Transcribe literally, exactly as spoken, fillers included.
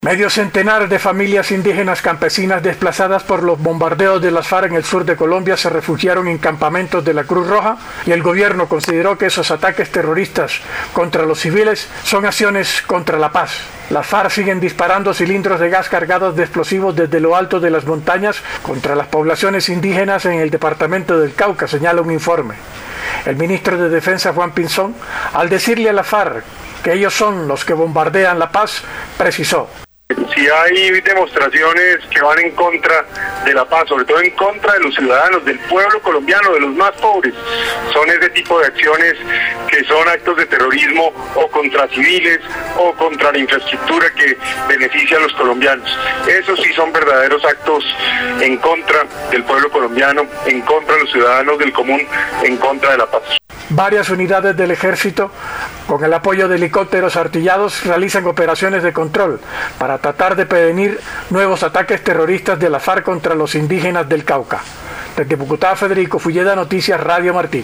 Medio centenar de familias indígenas campesinas desplazadas por los bombardeos de las FARC en el sur de Colombia se refugiaron en campamentos de la Cruz Roja y el gobierno consideró que esos ataques terroristas contra los civiles son acciones contra la paz. Las FARC siguen disparando cilindros de gas cargados de explosivos desde lo alto de las montañas contra las poblaciones indígenas en el departamento del Cauca, señala un informe. El ministro de Defensa, Juan Pinzón, al decirle a la FARC que ellos son los que bombardean la paz, precisó: si hay demostraciones que van en contra de la paz, sobre todo en contra de los ciudadanos, del pueblo colombiano, de los más pobres, son ese tipo de acciones que son actos de terrorismo o contra civiles o contra la infraestructura que beneficia a los colombianos. Esos sí son verdaderos actos en contra del pueblo colombiano, en contra de los ciudadanos del común, en contra de la paz. Varias unidades del ejército, con el apoyo de helicópteros artillados, realizan operaciones de control para tratar de prevenir nuevos ataques terroristas de la FARC contra los indígenas del Cauca. Desde Bogotá, Federico Fulleda, Noticias Radio Martí.